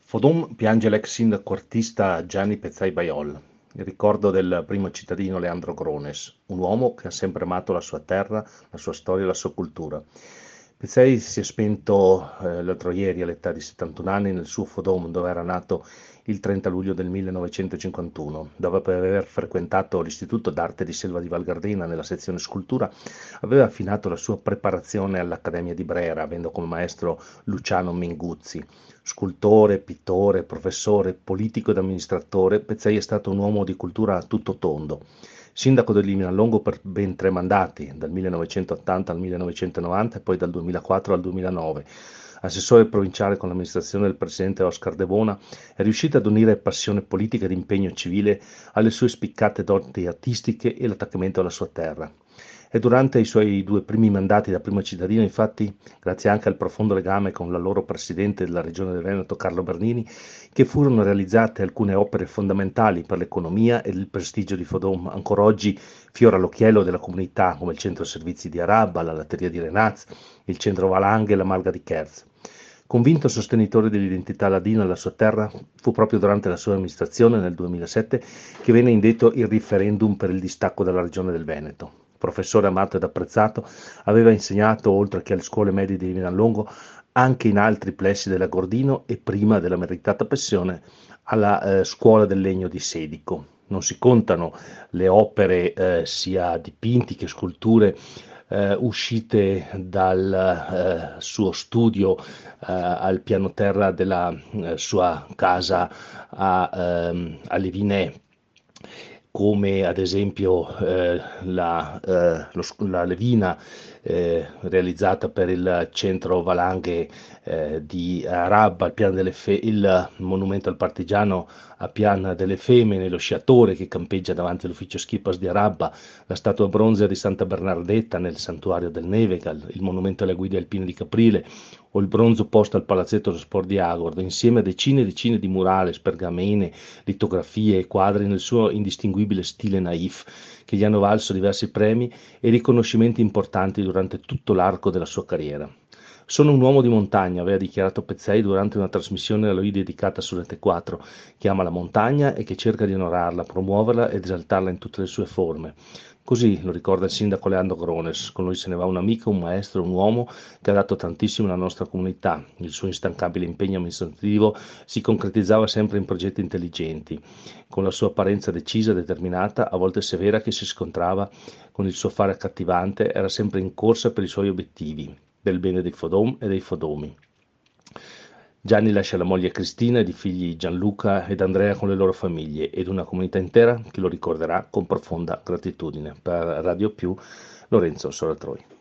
Fodon piange l'ex sindaco artista Gianni Pezzai Baiol, il ricordo del primo cittadino Leandro Grones, un uomo che ha sempre amato la sua terra, la sua storia e la sua cultura. Pezzai si è spento l'altro ieri all'età di 71 anni nel suo Fodom, dove era nato il 30 luglio del 1951, dopo aver frequentato l'Istituto d'Arte di Selva di Val Gardena nella sezione scultura, aveva affinato la sua preparazione all'Accademia di Brera, avendo come maestro Luciano Minguzzi. Scultore, pittore, professore, politico ed amministratore, Pezzai è stato un uomo di cultura a tutto tondo. Sindaco del Liminallongo per ben 3 mandati, dal 1980 al 1990 e poi dal 2004 al 2009. Assessore provinciale con l'amministrazione del presidente Oscar De Bona, è riuscito ad unire passione politica ed impegno civile alle sue spiccate doti artistiche e l'attaccamento alla sua terra. E durante i suoi 2 primi mandati da primo cittadino, infatti, grazie anche al profondo legame con l'allora presidente della regione del Veneto, Carlo Bernini, che furono realizzate alcune opere fondamentali per l'economia e il prestigio di Fodom, ancora oggi fiore all'occhiello della comunità, come il centro servizi di Arabba, la latteria di Renaz, il centro Valanghe e la Malga di Kerz. Convinto sostenitore dell'identità ladina della sua terra, fu proprio durante la sua amministrazione, nel 2007, che venne indetto il referendum per il distacco dalla regione del Veneto. Professore amato ed apprezzato, aveva insegnato, oltre che alle scuole medie di Vinalongo, anche in altri plessi dell'Agordino e prima della meritata pensione alla Scuola del Legno di Sedico. Non si contano le opere, sia dipinti che sculture, uscite dal suo studio al piano terra della sua casa a Levinè, come ad esempio la Levina realizzata per il centro Valanghe di Arabba, il monumento al partigiano a Pian delle Femmine, lo sciatore che campeggia davanti all'ufficio Skipas di Arabba, la statua bronzea di Santa Bernardetta nel santuario del Nevegal, il monumento alle guide alpine di Caprile o il bronzo posto al palazzetto dello sport di Agordo, insieme a decine e decine di murales, pergamene, litografie e quadri nel suo indistinguibile stile naif, che gli hanno valso diversi premi e riconoscimenti importanti durante tutto l'arco della sua carriera. Sono un uomo di montagna, aveva dichiarato Pezzei durante una trasmissione a lui dedicata su Rete 4, che ama la montagna e che cerca di onorarla, promuoverla ed esaltarla in tutte le sue forme. Così lo ricorda il sindaco Leandro Grones. Con lui se ne va un amico, un maestro, un uomo che ha dato tantissimo alla nostra comunità. Il suo instancabile impegno amministrativo si concretizzava sempre in progetti intelligenti, con la sua apparenza decisa, determinata, a volte severa, che si scontrava con il suo fare accattivante, era sempre in corsa per i suoi obiettivi, per il bene dei Fodom e dei Fodomi. Gianni lascia la moglie Cristina ed i figli Gianluca ed Andrea con le loro famiglie ed una comunità intera che lo ricorderà con profonda gratitudine. Per Radio Più, Lorenzo Soratroi.